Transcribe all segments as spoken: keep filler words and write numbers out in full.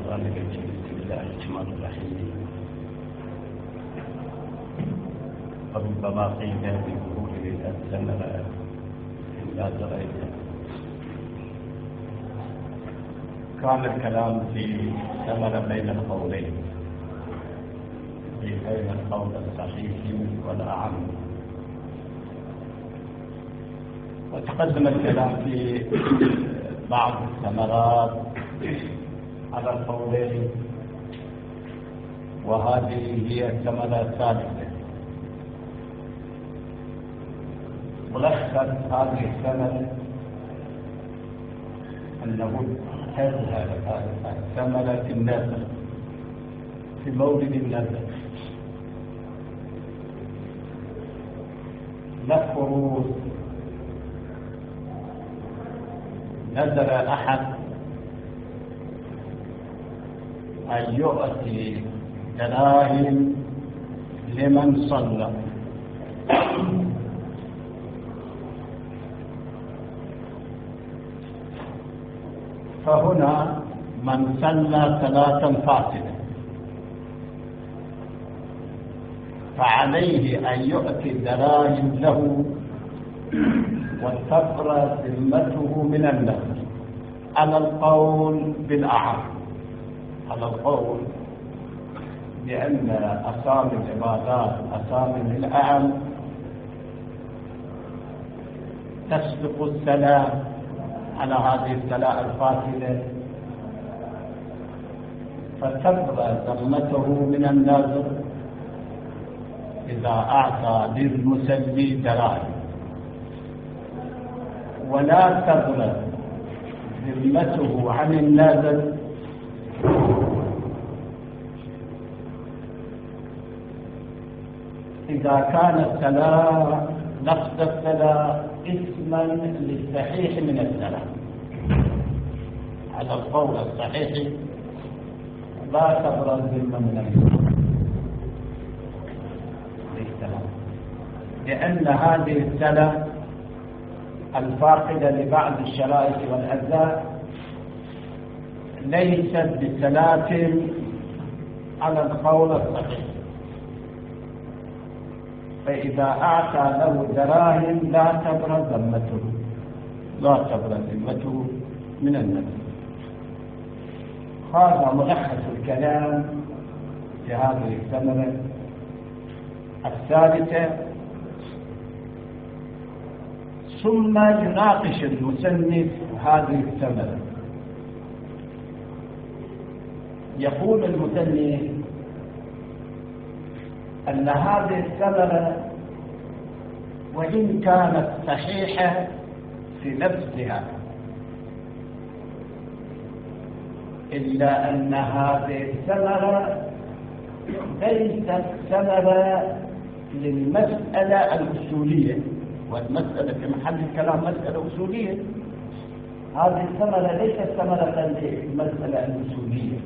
الشيطان الرجيم. بسم الله الرحمن الرحيم. فربما قيل بظهور الثمرة إلا دريت. كان الكلام في ثمرة بين القولين، في بين القول الصحيح والأعم، وتقدم الكلام في بعض الثمرات على القولين، وهذه هي الثمرة الثالثة. ملخص هذه الثمرة أنه تظهر الثمرة في النذر، في مولد النذر، لا فروض. نذر أحد أن يؤتي دراهم لمن صلى، فهنا من صلى صلاة فاسدة فعليه أن يؤتي دراهم له وتبرأ ذمته من النذر، على القول بالأعم، على القول بأن أسامي العبادات أسامي الأعم تسبق الصلاة على هذه الصلاة الفاسدة، فتبرأ ذمته من النذر إذا أعطى للمسلي دراهم، ولا تبرأ ذمته عن النذر إذا كان الصلاة نفس الصلاة اسما للصحيح من الصلاة. على القول الصحيح لا تبرأ الذمة من النذر، لأن هذه الصلاة الفاقدة لبعض الشرائط والأجزاء ليست بصلاة على القول الصحيح، فإذا أعطى له دراهم لا تبرأ ذمته، لا تبرأ ذمته من النذر. هذا ملخص الكلام في هذه الثمرة الثالثة. ثم يناقش المصنف هذه الثمرة. يقول المصنف أن هذه الثمرة وإن كانت صحيحة في نفسها، إلا أن هذه الثمرة ليست ثمرة للمسألة الأصولية، والمسألة في محل الكلام مسألة أصولية. هذه الثمرة ليست ثمرة للمسألة الأصولية،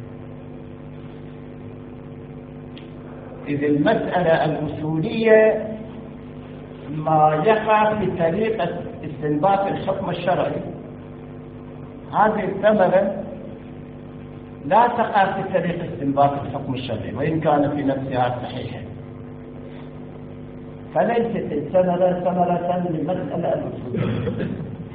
إذ المسألة الأصولية ما يقع في طريقة استنباط الحكم الشرعي. هذه الثمرة لا تقع في طريقة استنباط الحكم الشرعي وإن كان في نفسها صحيحة، فليست الثمرة ثمرة للمسألة الأصولية.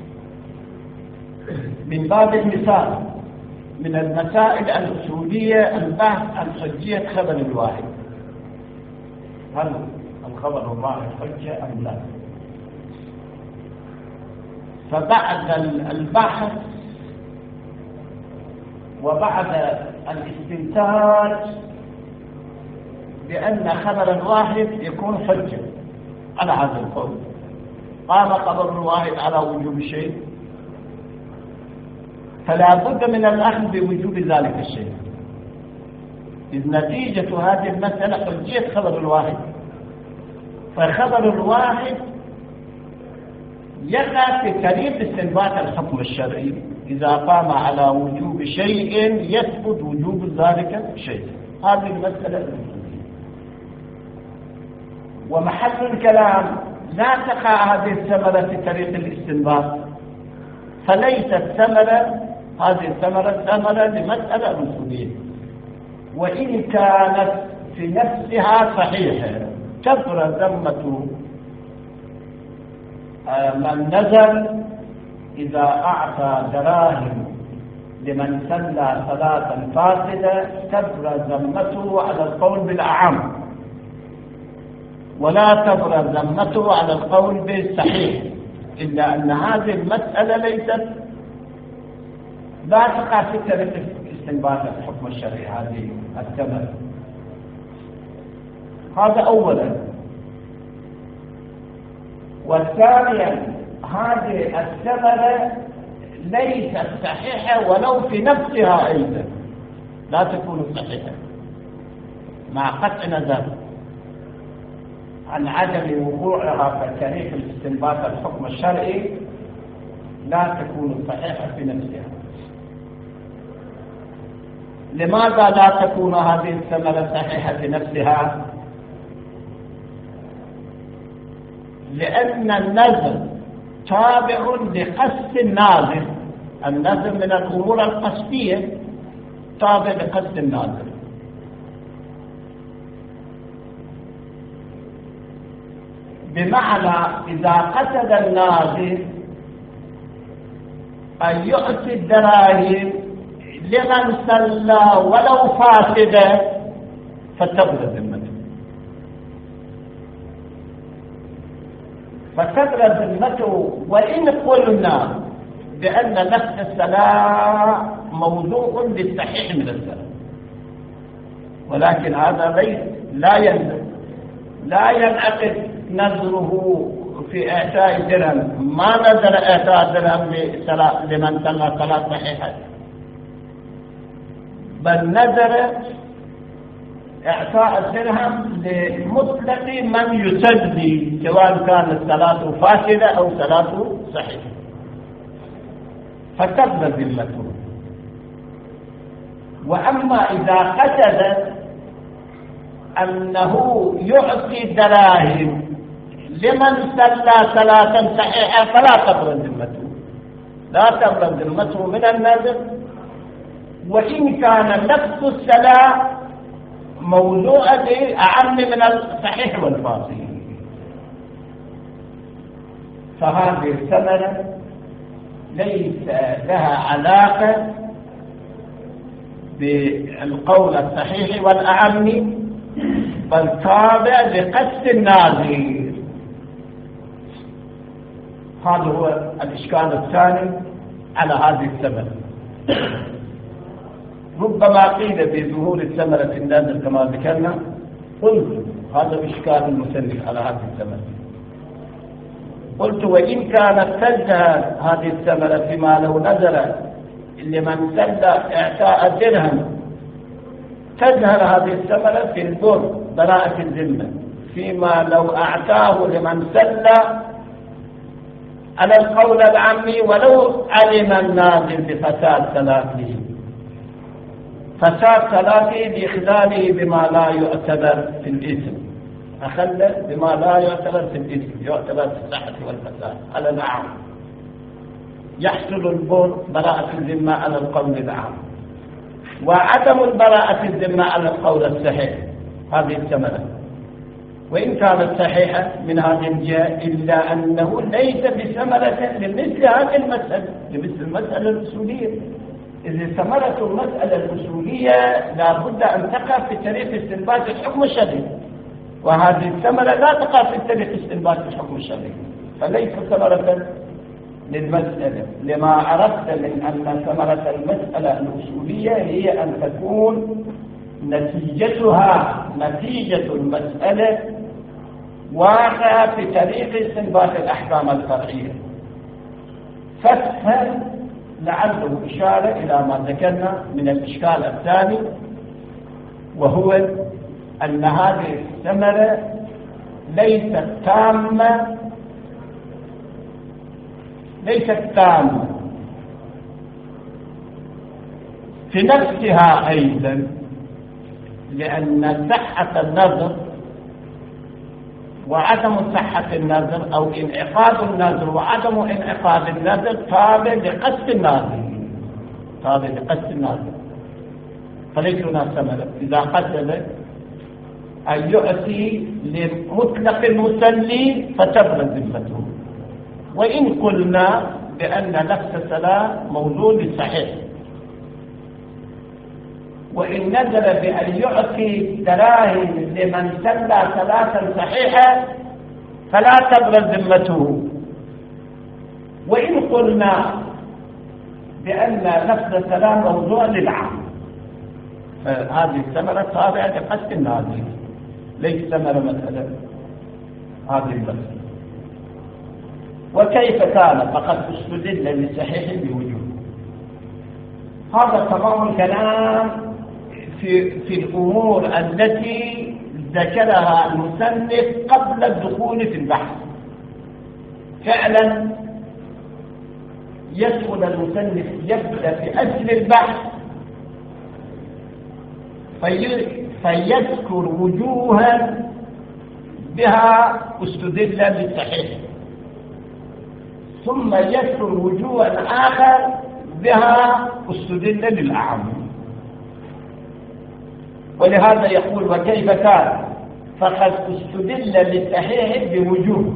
من باب المثال، من المسائل الأصولية البحث عن حجية خبر الواحد، هل الخبر الواحد حجة أم لا؟ فبعد البحث وبعد الاستنتاج بأن خبر الواحد يكون حجة على هذا القول، قام خبر الواحد على وجوب شيء، فلا بد من الأخذ بوجوب ذلك الشيء، إذ نتيجة هذه المسألة حجية خبر الواحد. فخبر الواحد يقع في طريق استنباط الحكم الشرعي إذا قام على وجوب شيء يثبت وجوب ذلك الشيء. هذه المسألة. ومحل الكلام لا تقع هذه الثمرة في طريق الاستنباط، فليست ثمرة هذه الثمرة ثمرة لمسألة أصولية، وإن كانت في نفسها صحيحة. كثر ذمة من نزل إذا أعطى دراهم لمن صلى صلاة فاسدة كثر ذمته على القول بالأعم، ولا كثر ذمته على القول بالصحيح، إلا أن هذه المسألة ليست لا تقع في طريق استنباط الحكم الشرعي هذه الثمرة. هذا أولا. وثانيا هذه الثمرة ليست صحيحة ولو في نفسها أيضا لا تكون صحيحة، مع قطع نظر عن عدم وقوعها في طريق الاستنباط الحكم الشرعي، لا تكون صحيحة في نفسها. لماذا لا تكون هذه الثمرة صحيحة في نفسها؟ لأن النذر تابع لقصد الناظر. النذر من الأمور القصدية تابع لقصد الناظر. بمعنى إذا قصد الناظر أن يؤتي الدراهم لمن صلى ولو فاسدة فتبرد ذمته، فتبرد ذمته. وإن قلنا بأن نفس الصلاة موضوع للصحيح من الصلاة، ولكن هذا ليس لا ينعقد لا ينعقد نذره في إعطاء درهم. ما نذر إعطاء درهم لمن صلى صلاة صحيحة، بل نذر إعطاء الدرهم لمطلق من يصلي سواء كانت صلاته فاسدة أو صلاته صحيحة، فتبرد ذمته. وأما إذا قصد أنه يعطي دراهم لمن صلى صلاة صحيحة فلا تبرد ذمته، لا تبرد ذمته من النذر، وإن كان نفس الصلاة موضوعة أعم من الصحيح والفاسد. فهذه الثمرة ليس لها علاقة بالقول الصحيح والأعم، بل تابع لقصد الناظر. هذا هو الإشكال الثاني على هذه الثمرة. ربما قيل بظهور الثمرة في النازل كما ذكرنا، قلت هذا إشكال المسلك على هذه الثمرة. قلت وإن كانت تزهر هذه الثمرة فيما لو نزل لمن سلى إعطاء الدرهم، تزهر هذه الثمرة في البر براءة الذمة، فيما لو أعطاه لمن سلى على القول العامي ولو علم النازل بفساد صلاته، فساد صلاته بإخلاله بما لا يعتبر في الإثم، أخل بما لا يعتبر في الإثم، يعتبر في الصحة والفساد على العام. يحصل البر براءة الذمة على القول العام، وعدم البراءة الذمة على القول الصحيح. هذه الثمرة وإن كانت صحيحة من هذه الجهة، إلا أنه ليس بثمرة لمثل هذه المسألة، لمثل المسألة الأصولية. إذا ثمرة المسألة الأصولية لا بد أن تقع في طريق استنباط الحكم الشرعي، وهذه الثمرة لا تقع في طريق استنباط الحكم الشرعي، فليس ثمرة للمسألة. لما عرفت من أن ثمرة المسألة الأصولية هي أن تكون نتيجتها نتيجة المسألة واقعة في طريق استنباط الأحكام الفرعية. فافهم لعله إشارة إلى ما ذكرنا من الإشكال الثاني، وهو أن هذه الثمرة ليست تامة ليست تامة في نفسها أيضا، لأن صحة النذر وعدم صحة النذر أو انعقاد النذر وعدم انعقاد النذر تابع لقصد الناظر. هذا لقصد الناس، فليس هناك ثمرة. إذا قدم أن يؤتي لمطلق المسلي فتبرز ذمته. وإن قلنا بأن نفس الصلاة موضوع للصحيح، وإن نزل بأن يعطي دراهم لمن صلى صلاة صحيحة فلا تبرز ذمته. وإن قلنا بأن نفس الصلاة موضوع للعام، فهذه الثمرة تابعة لقصد النازل، ليس ثمرة مسألة هذه المسألة. وكيف كان فقد استدل للصحيح بوجوه. هذا تمام الكلام في في الأمور التي ذكرها المصنف قبل الدخول في البحث. فعلا يدخل المصنف يبدأ في أصل البحث في فيذكر وجوها بها استدل للصحيح، ثم يذكر وجوها آخر بها استدل للأعم. ولهذا يقول وكيف كان فقد استدل للصحيح بوجوه.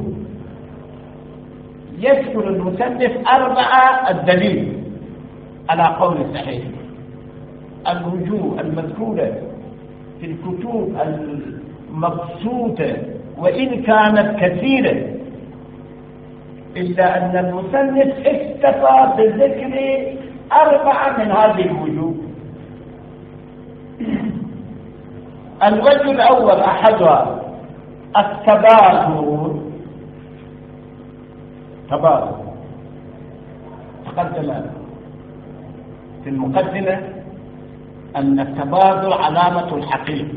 يذكر المصنف أربعة الدليل على قول الصحيح. الوجوه المذكورة في الكتب المبسوطة وإن كانت كثيرة، إلا أن المصنف اكتفى بذكر أربعة من هذه الوجوه. الوجه الأول أحدها التبادل. تبادل تقدم في المقدمة أن التبادل علامة الحقيقة،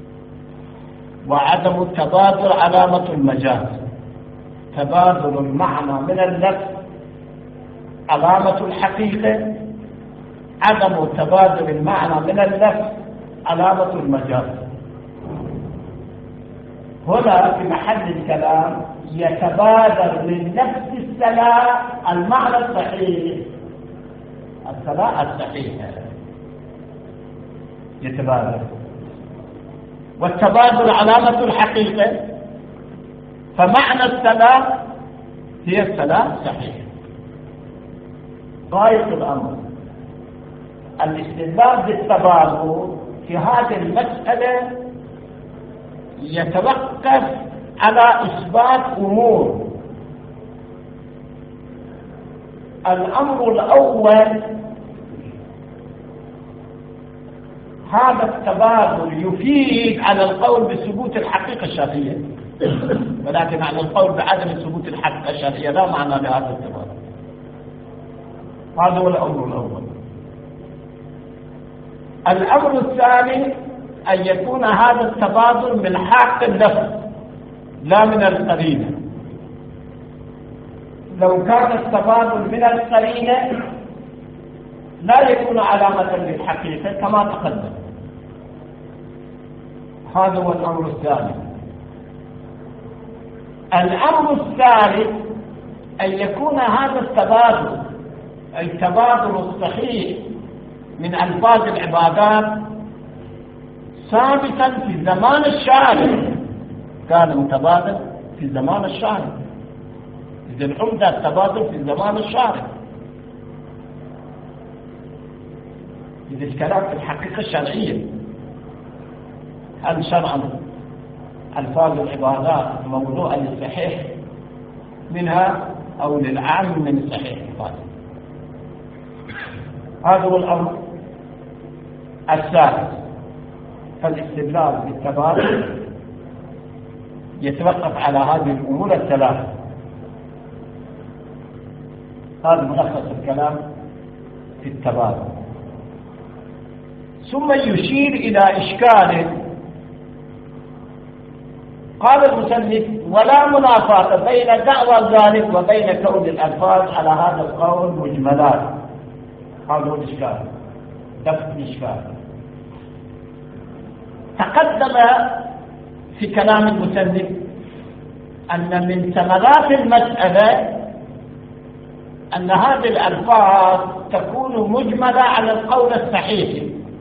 وعدم التبادل علامة المجاز. تبادل المعنى من اللفظ علامة الحقيقة، عدم تبادل المعنى من اللفظ علامة المجاز. هنا في محل الكلام يتبادر من نفس الصلاة المعنى الصحيح، الصلاة الصحيحة يتبادر، والتبادل علامة الحقيقة، فمعنى الصلاة هي الصلاة الصحيحة. غاية الأمر الاستدلال بالتبادل في هذه المسألة يتوقف على إثبات أمور. الأمر الأول هذا التبادل يفيد على القول بثبوت الحقيقة الشرعية، ولكن على القول بعدم ثبوت الحقيقة الشرعية لا معنى لهذا التبادل. هذا هو الأمر الأول. الأمر الثاني أن يكون هذا التبادل من حق اللفظ لا من القرينة. لو كان التبادل من القرينة لا يكون علامة للحقيقة كما تقدم. هذا هو الأمر الثاني. الأمر الثالث أن يكون هذا التبادل التبادل الصحيح من ألفاظ العبادات ثابتا في زمان الشارع، كان متبادل في زمان الشارع. إذا العمدة التبادل في زمان الشارع. إذا الكلام في الحقيقة الشرعية، هل شرعا ألفاظ العبادات موضوع للصحيح منها أو للعام من الصحيح الفاظ؟ هذا هو الأمر الثالث. فالاستدلال بالتبادل يتوقف على هذه الأمور الثلاثة. هذا ملخص الكلام في التبادل. ثم يشير إلى إشكال. قال المصنف ولا منافاة بين دعوى ذلك وبين كون الألفاظ على هذا القول مجملات. هذا هو الإشكال، دفع الإشكال. تقدم في كلام المصنف أن من ثمرات المسألة أن هذه الألفاظ تكون مجملة على القول الصحيح،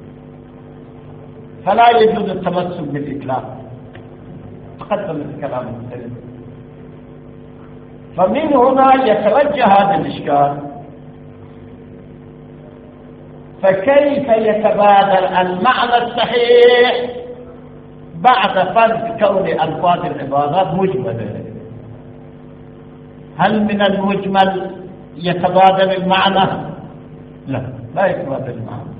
فلا يجوز التمسك بالإطلاق. تقدم الكلام المختلف. فمن هنا يتوجه هذا الإشكال، فكيف يتبادل المعنى الصحيح بعد فرض كون ألفاظ العبارات مجملة؟ هل من المجمل يتبادل المعنى؟ لا، لا يتبادل المعنى.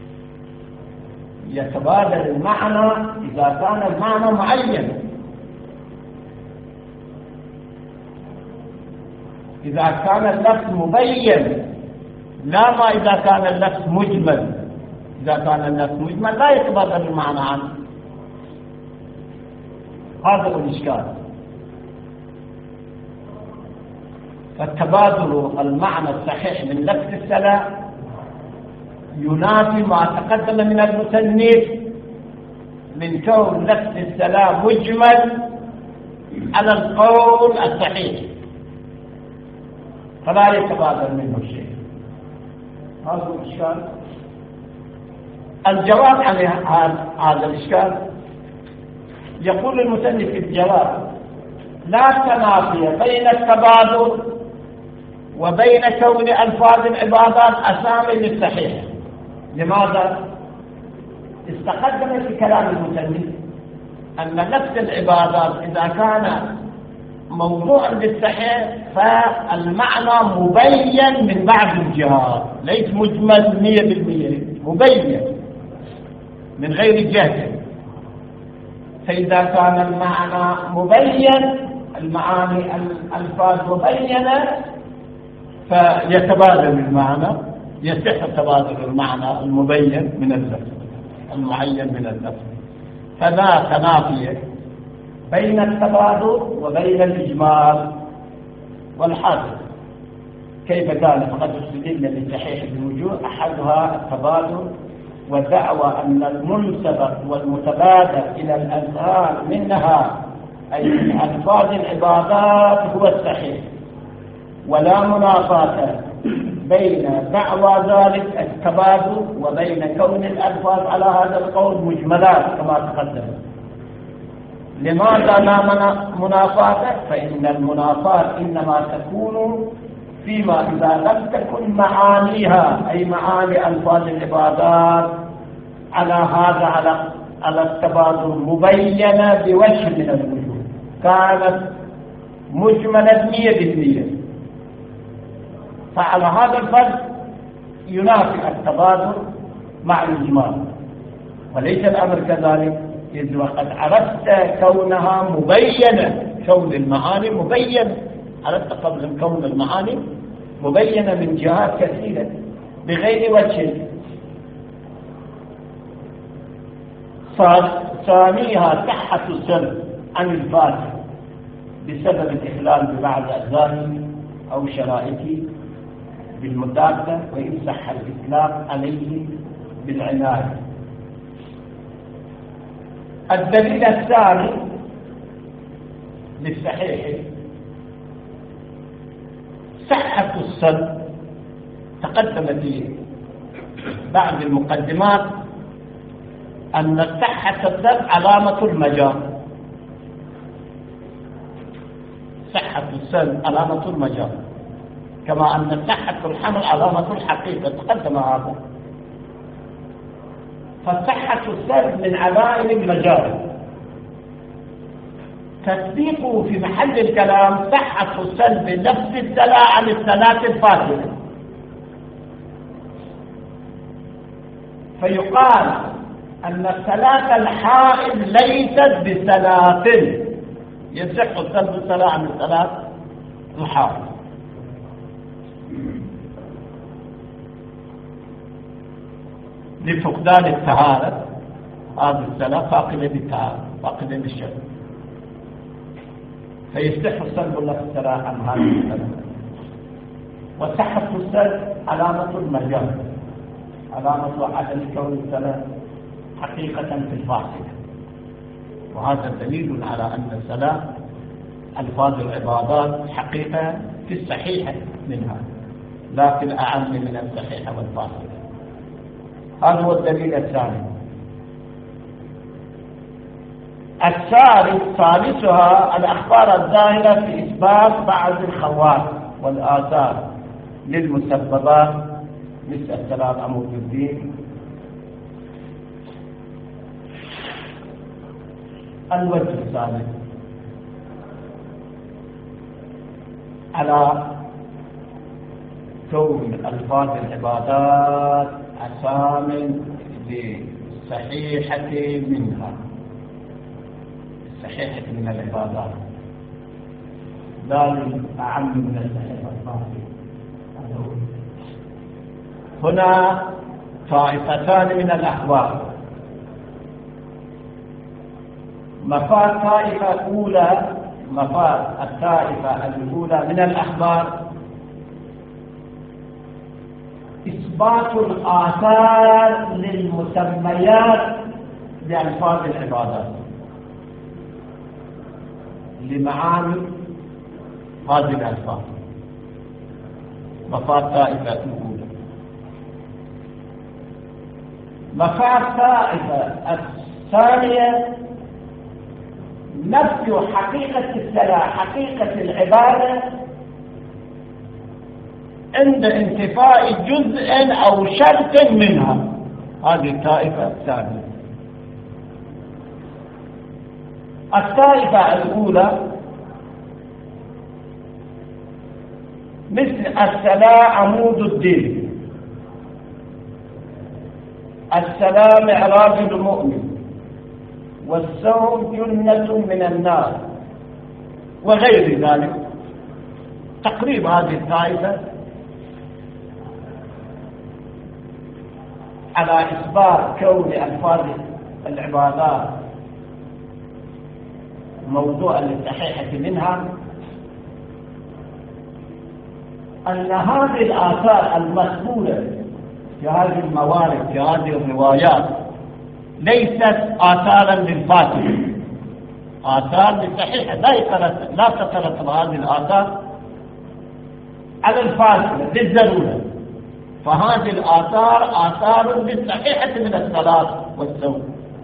يتبادل المعنى إذا كان المعنى معين. إذا كان اللفظ مبين، لا ما إذا كان اللفظ مجمل. إذا كان اللفظ مجمل لا يتبادل المعنى عنه. هذا هو الإشكال. فالتبادل المعنى الصحيح من لفظ السلام ينافي ما تقدم من المصنف من كون لفظ السلام مجمل على القول الصحيح، فلا يتبادل منه شيء. هذا هو الإشكال. الجواب عن هذا الإشكال يقول المصنف في الجواب: لا تنافي بين التبادل وبين كون ألفاظ العبادات أسامي للصحيح. لماذا؟ استقدم في كلام المصنف أن نفس العبادات إذا كان موضوعا بالصحيح فالمعنى مبين من بعض الجهات، ليس مجمل مية بالمية، مبين من غير جهة. فإذا كان المعنى مبين، المعاني الألفاظ مبينة، فيتبادل المعنى، يصح تبادل المعنى المبين من اللفظ المعين من اللفظ. فلا تنافي بين التبادل وبين الإجمال والحادث. كيف كان؟ فقد استدل للصحيح بوجوه، أحدها التبادل ودعوى أن المنسبة والمتبادل إلى الأذهان منها أي من ألفاظ العبادات هو الصحيح، ولا منافاة بين دعوى ذلك التبادل وبين كون الألفاظ على هذا القول مجملات كما تقدم. لماذا لا منافاة؟ فإن المنافاة إنما تكون فيما إذا لم تكن معانيها أي معاني ألفاظ العبادات على هذا على على التبادل مبينة بوجه من الوجوه، كانت مجملة مية بالمية، فعلى هذا الفرق ينافي التبادل مع الإجمال. وليس الأمر كذلك، إذ وقد عرفت كونها مبينة، كون المعاني مبينة، عرفت قبل كون المعاني مبينة من جهات كثيرة بغير وجه. ثانيها صحة السلب عن الفاتح بسبب الإخلال ببعض أجزائه أو شرائطه بالمدافع، وإن صح الإطلاق عليه بالعناية. الدليل الثاني للصحيح صحة السلب. تقدم في بعض المقدمات أن صحة السلب علامة المجال. صحة السلب علامة المجال، كما أن صحة الحمل علامة الحقيقة. تقدم هذا. فصحة السلب من علائم المجال. تطبيقه في محل الكلام صحة السلب نفس الصلاة عن الصلاة الفاسدة. فيقال أن الصلاة الحائض ليست بصلاة، يصح السلب الصلاة عن الصلاة الحائض. لفقدان الطهارة، هذه الصلاة فاقدة للطهارة، فاقدة للشرع، فيصح السلب له الصلاة عن هذه الصلاة. وصحة السلب علامة المجال، علامة عدم كون الصلاة حقيقة في الفاسدة. وهذا دليل على أن الصلاة ألفاظ العبادات حقيقة في الصحيحة منها. لكن أعم من الصحيحة والفاسدة. هذا هو الدليل الثاني. الثالث ثالثها الأخبار الظاهرة في إثبات بعض الخواص والآثار للمسببات مثل الثلاث عمود الدين. الوجه الثالث على كون ألفاظ العبادات أسام للصحيحة منها، الصحيحة من العبادات لا أعم من الصحيحة الفاسدة. هنا طائفتان من الأخبار، مفاد الطائفة الأولى مفاد الطائفة الأولى من الأخبار إثبات الآثار للمسميات بألفاظ العبادات لمعاني هذه الألفاظ. مفاد الطائفة الأولى. مفاد الطائفة الثانية نفي حقيقة الصلاة، حقيقة العبادة عند انتفاء جزء أو شرط منها. هذه الطائفة الثانية. الطائفة الأولى مثل الصلاة عمود الدين، الصلاة معراج المؤمن، والصوم جنة من النار وغير ذلك. تقريب هذه الطائفة على إثبات كون ألفاظ العبادات موضوعا للصحيحة منها، أن هذه الآثار المذكورة في هذه الموارد في هذه الروايات ليست آثارا للفاتحة، آثار للصحيحة. لا تترتب هذه الآثار على الفاتحة بالضرورة، فهذه الآثار آثار للصحيحة من الصلاة والصوم.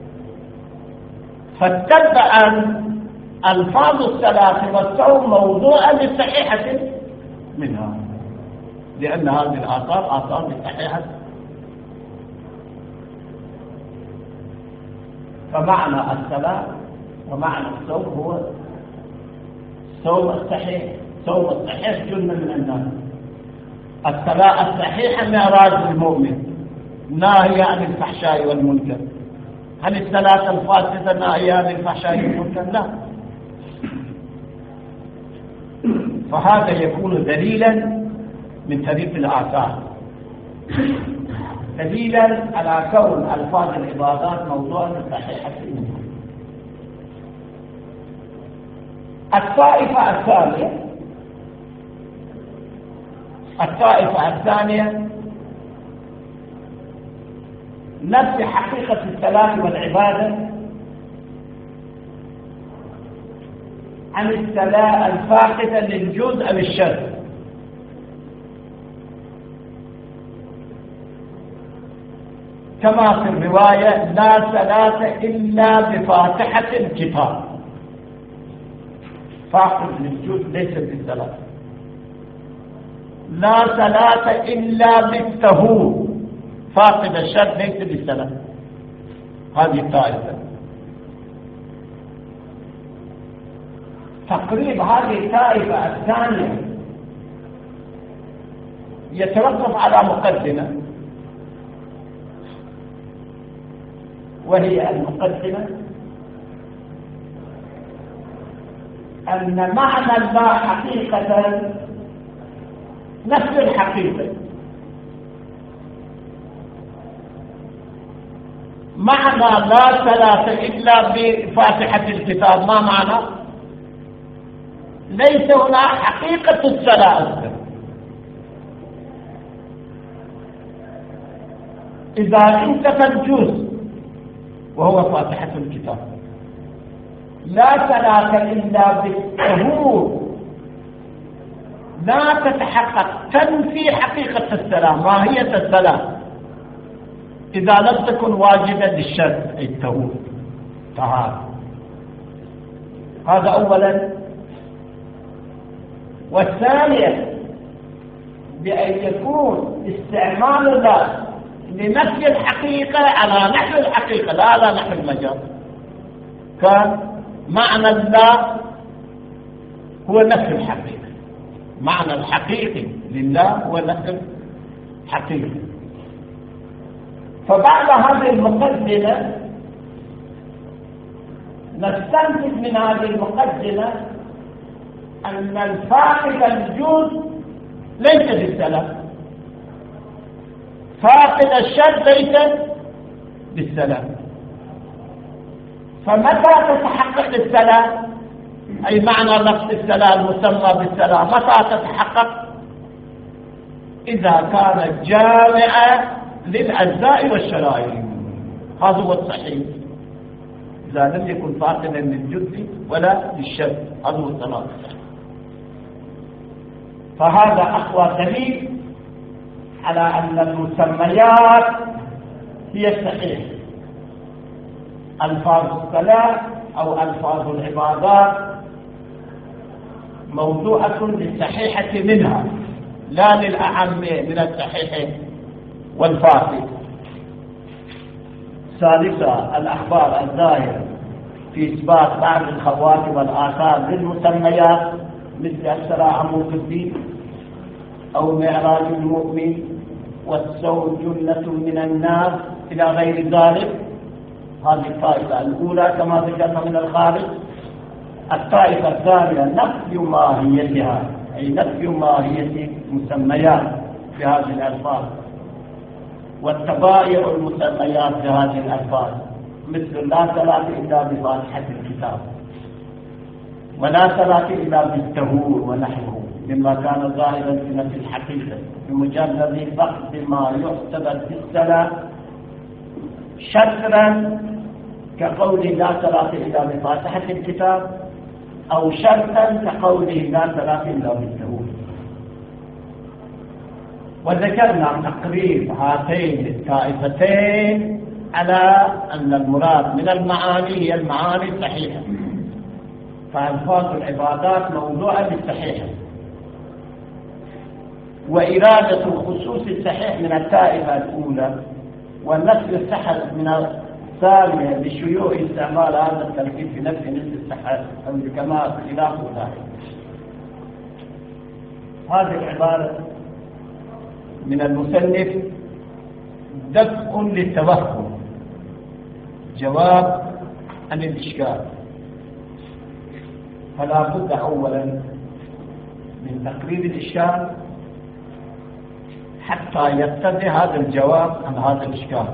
فاتبع ألفاظ الصلاة والصوم موضوعا للصحيحة منها، لأن هذه الآثار آثار للصحيحة. فمعنى الصلاة ومعنى الصوم هو صوم الصحيح. صوم الصحيح جنة من النار. الصلاة الصحيحة معراج المؤمن، ناهية عن الفحشاء والمنكر. هل الصلاة الفاسدة ناهية عن الفحشاء والمنكر؟ لا. فهذا يكون دليلا من طريق الآثار، دليلا على كون ألفاظ العبادات موضوعا للصحيحة منها. الطائفة الثانية الطائفة الثانية نفس حقيقة الصلاة والعبادة عن الصلاة الفاقدة للجزء أو الشرط، كما في الرواية لا صلاة إلا بفاتحة الكتاب. فاقد للجزء ليس بالصلاة. لا صلاة إلا بالطهور، فاقد الشرط ليس بالصلاة. هذه الطائفة. تقريب هذه الطائفة الثانية يتوقف على مقدمة، وهي المقدمة أن معنى الله حقيقة نفس الحقيقة. معنى لا صلاة إلا بفاتحة الكتاب ما معنى؟ ليس هنا حقيقة الصلاة. إذا انتفى الجزء وهو فاتحة الكتاب، لا صلاة إلا بالطهور لا تتحقق، تنفي حقيقة السلام، ماهية السلام، إذا لم تكن واجبة للشرط أي التوبة طهارة. هذا أولا. والثانية بأن يكون استعمال الله لنفي الحقيقة على نحو الحقيقة لا على نحو المجاز. كان معنى الله هو نفي الحقيقة، معنى الحقيقي لله هو نفي الحقيقة. فبعد هذه المقدمة نستنتج من هذه المقدمة أن الفاقد الوجود ليس بالسلام، فاقد الشر ليس بالسلام. فمتى تتحقق السلام، أي معنى لفظ السلام مسمى بالسلام، متى تتحقق؟ إذا كانت جامعة للأجزاء والشرائع. هذا هو الصحيح، إذا لم يكن فاقدا للجزء ولا للشر، هذا هو الصلاة. فهذا أقوى دليل على أن المسميات هي الصحيح. ألفاظ الصلاة أو ألفاظ العبادات موضوعة للصحيحة منها لا للأعم من الصحيح والفاسد. ثالثا الأخبار الظاهرة في إثبات بعض الخواتم والآثار للمسميات مثل السراء عمود الدين أو معراج المؤمن والسوء جنة من النار إلى غير ذلك. هذه الطائفة الأولى كما ذكرنا من الخارج. الطائفة الثانية نفي ماهيتها، أي نفي ماهية مسميات بهذه الألفاظ والتبايع المسميات بهذه الألفاظ، مثل لا صلاة إلا بفاتحة الكتاب ولا صلاة إلا بالتهور ونحوه مما كان ظاهرا في نفس الحقيقة بمجرد فقد ما يعتبر في الصلاة شرطا كقوله لا صلاة إلا بفاتحة الكتاب، أو شرطا كقوله لا صلاة إلا بالتهور. وذكرنا تقريب هاتين الطائفتين على أن المراد من المعاني هي المعاني الصحيحة، فألفاظ العبادات موضوعة بالصحيحة، وإرادة الخصوص الصحيح من الطائفة الأولى والنفي الصحة من الثانية بشيوع استعمال هذا التركيب في نفي نفس الصحة أو الكمال خلاف ذلك. هذه العبارة من المصنف دفع للتوهم، جواب عن الإشكال. فلا بد أولا من تقريب الإشكال حتى يتضح هذا الجواب عن هذا الإشكال.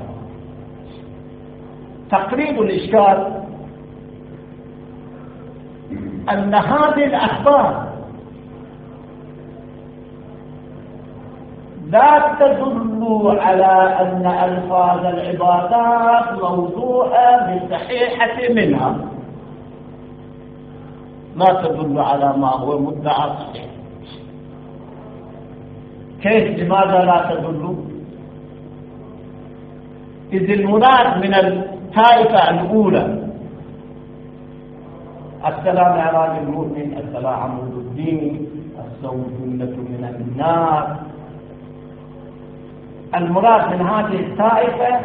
تقريب الإشكال أن هذه الأخبار لا تدل على أن ألفاظ العبادات موضوعة بالصحيحة منها، لا تدل على ما هو مدعى صحيح. كيف؟ لماذا لا تدل؟ إذ المراد من الطائفة الأولى السلام معراج المؤمن، السلام عمود الدين، السوء جنة من النار. المراد من هذه الطائفة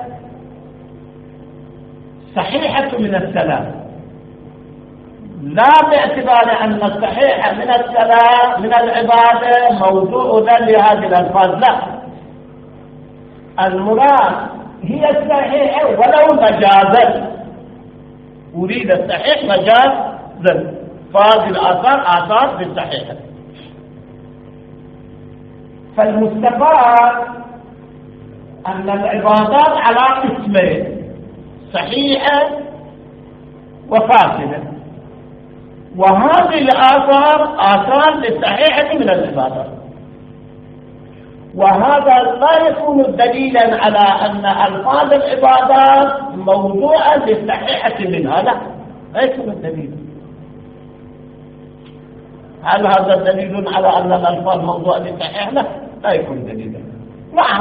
صحيحة من السلام، لا باعتبار أن الصحيح من السلام من العبادة موضوع لهذه الألفاظ، لا، المراد هي الصحيحة ولو مجازا، أريد الصحيح مجازا، فهذه الآثار آثار بالصحيحة. فالمستفاد أن العبادات على قسمين، صحيحة وفاسدة، وهذه الآثار آثار للصحيحة من العبادات، وهذا لا يكون دليلا على أن ألفاظ العبادات موضوعا للصحيحة منها، لا، لا يكون الدليل. هل هذا دليل على أن الألفاظ موضوع للصحيح؟ لا، لا يكون دليلا. نعم،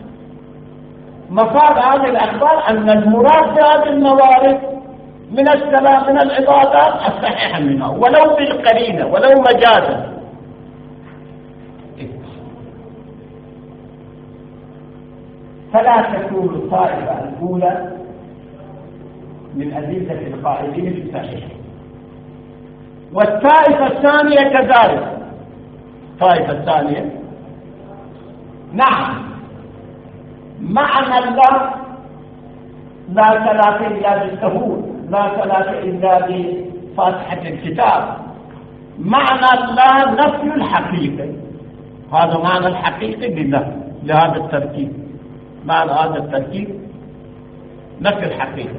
مفاد هذه الأخبار أن المراد بهذه الموارد من السلام من العبادات الصحيحة منها ولو بالقرينة ولو مجازا. فلا تكون الطائفة الأولى من أدلة القائلين في الصحيح، والطائفة الثانية كذلك. الطائفة الثانية نعم، معنى الله لا صلاة إلا بالسهول، لا صلاة إلا بفاتحة الكتاب. معنى الله نفي الحقيقة، هذا معنى الحقيقي لله لهذا التركيب. معنى هذا التركيب نفي الحقيقة،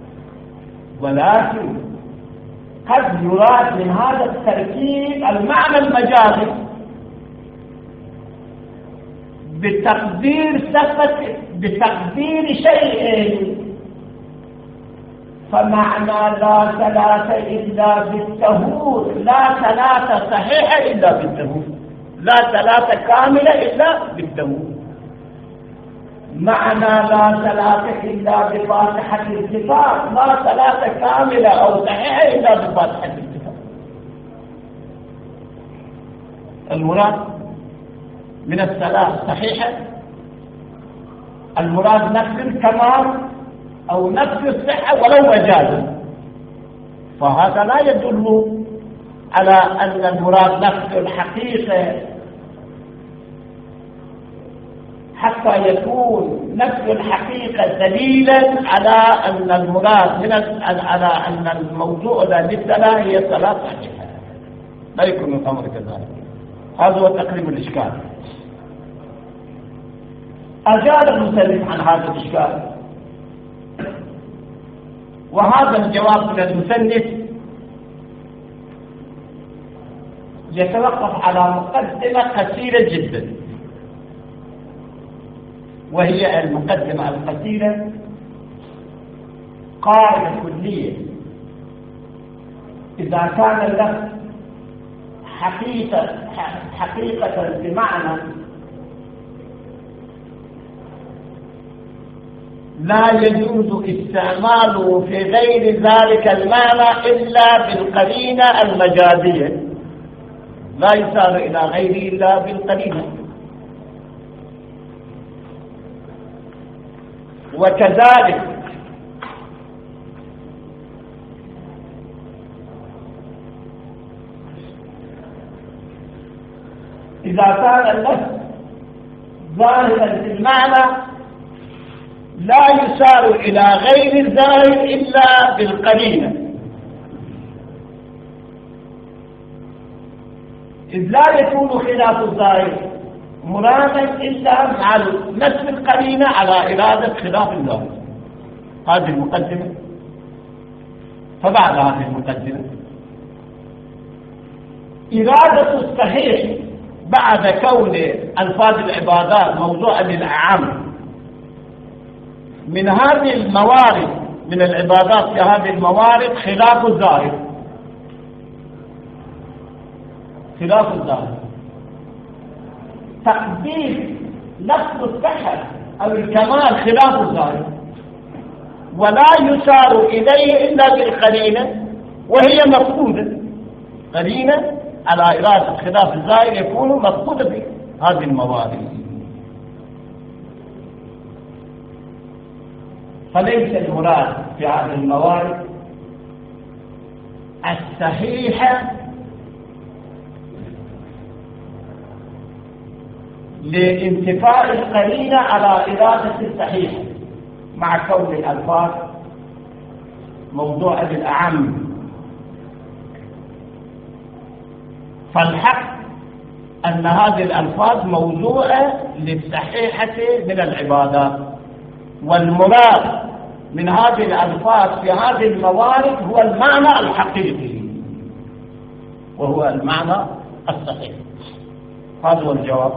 ولكن قد يراد من هذا التركيب المعنى المجازي بتقدير صفة بتقدير شيء. فمعنى لا صلاة إلا بالطهور، لا صلاة صحيحة إلا بالطهور، لا صلاة كاملة إلا بالطهور. معنى لا صلاة إلا بفاتحة الكتاب، لا صلاة كاملة أو صحيحة إلا بفاتحة الكتاب. المراد من الصلاة صحيحة، المراد نفس الكمال أو نفس الصحة ولو مجازا، فهذا لا يدل على أن المراد نفس الحقيقة حتى يكون نفس الحقيقة دليلا على أن المراد من على أن الموضوع للصلاة هي صلاة صحيحة. لا يكون الأمر كذلك. هذا هو تقريب الإشكال. أجاب المسلم عن هذا الإشكال، وهذا الجواب من المسلم يتوقف على مقدمة قصيرة جدا، وهي المقدمة القصيرة قاعدة كلية: إذا كان اللفظ حقيقة حقيقة بمعنى لا يجوز استعماله في غير ذلك المعنى إلا بالقرينة المجازية، لا يصار إلى غيره إلا بالقرينة. وكذلك إذا كان اللفظ ظاهرا في المعنى لا يسار إلى غير الظاهر إلا بالقرينة، إذ لا يكون خلاف الظاهر مرادا إلا مع نفس القرينة على إرادة خلاف الظاهر. هذه المقدمة. فبعد هذه المقدمة إرادة الصحيح بعد كون ألفاظ العبادات موضوعا للأعم من هذه الموارد من العبادات في هذه الموارد خلاف الظاهر، خلاف الظاهر تقدير لفظ الصحة أو الكمال خلاف الظاهر، ولا يسار إليه إلا بالقرينة وهي مفقودة. قرينة على إرادة خلاف الظاهر يكون مفقودة في هذه الموارد. فليس المراد في هذه الموارد الصحيحة لانتفاء القرينة على إرادة الصحيح مع كون الألفاظ موضوع للأعم. فالحق أن هذه الألفاظ موضوعة للصحيحة من العبادات، والمراد من هذه الألفاظ في هذه الموارد هو المعنى الحقيقي وهو المعنى الصحيح. هذا هو الجواب.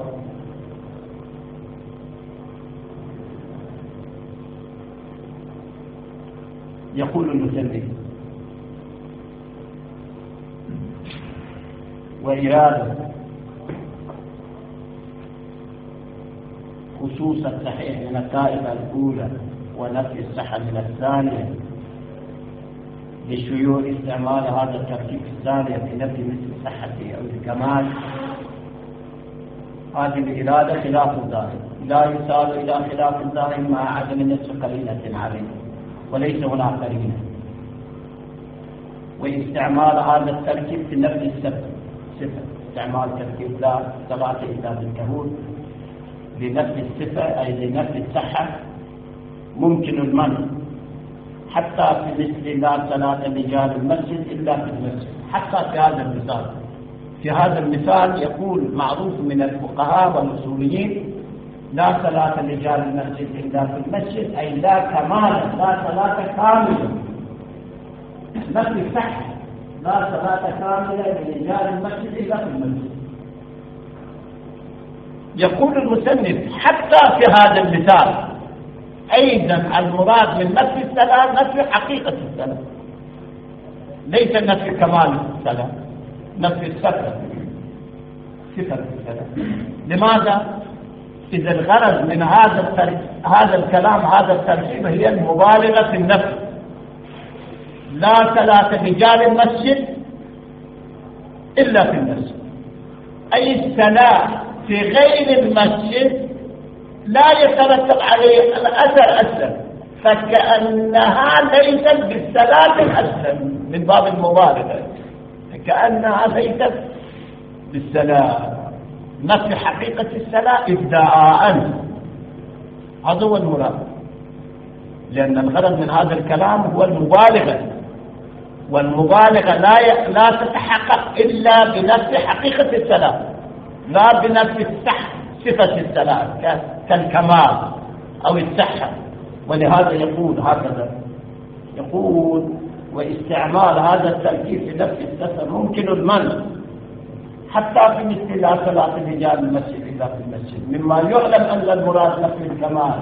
يقول المسلم: وإرادة خصوص الصحيح من الطائفة الأولى ونفي الصحة من الثانية لشيوع استعمال هذا التركيب الثاني في نفي مثل صحته أو الكمال، هذه الإرادة خلاف الظاهر، لا يسال إلى خلاف الظاهر مع عدم نص قرينة عليه، وليس هناك قرينة. واستعمال هذا التركيب في نفي الصفة، صفة استعمال تركيب لا صلاة إلا بالكهول لنفي الصفة أي لنفي الصحة ممكن المنع، حتى في مثل لا صلاة لرجال المسجد إلا في المسجد. حتى في هذا المثال في هذا المثال يقول معروف من الفقهاء والأصوليين لا صلاة لرجال المسجد إلا في المسجد، أي لا كمال، لا صلاة كاملة، نفي صحة، لا صلاة كاملة لرجال المسجد إلا في المسجد. يقول المصنف حتى في هذا المثال أيضا المراد من نفي الصلاة نفي حقيقة الصلاة، ليس نفي كمال الصلاة، نفي الصفة، صفة الصلاة. لماذا؟ إذا الغرض من هذا هذا الكلام هذا الترتيب هي المبالغة في النفي. لا صلاة رجال المسجد إلا في المسجد، أي الصلاة في غير المسجد لا يترتب عليه الأثر أسلم، فكأنها ليست بالصلاة الأسلم من باب المبالغة، كأنها ليست بالصلاة، نفي حقيقة الصلاة ابداعا. هذا هو المراد، لأن الغرض من هذا الكلام هو المبالغة، والمبالغة لا لا تتحقق إلا بنفي حقيقة الصلاة، لا بنفي الصحة صفة الصلاة كالكمال أو الصحة. ولهذا يقول هكذا، يقول واستعمال هذا التركيب في نفي الصفة ممكن المنع، حتى في مثل لا صلاة رجال المسجد إلا في المسجد، مما يعلم أن المراد نفي الكمال.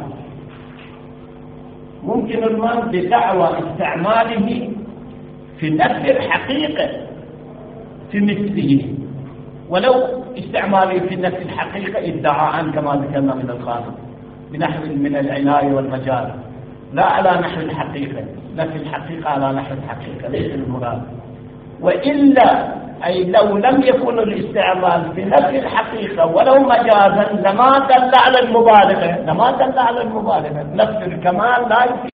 ممكن المنع بدعوى استعماله في نفي الحقيقة في مثله، ولو استعماله في نفي الحقيقة ادعاء كما ذكرنا من الخالق بنحو من العناية والمجال، لا على نحو الحقيقة، نفي الحقيقة على نحو الحقيقة ليس المراد. وإلا أي لو لم يكن الاستعمال في نفي الحقيقة ولو مجازا لما دل على المبالغة، لما دل على المبالغة. نفي الكمال لا يفيد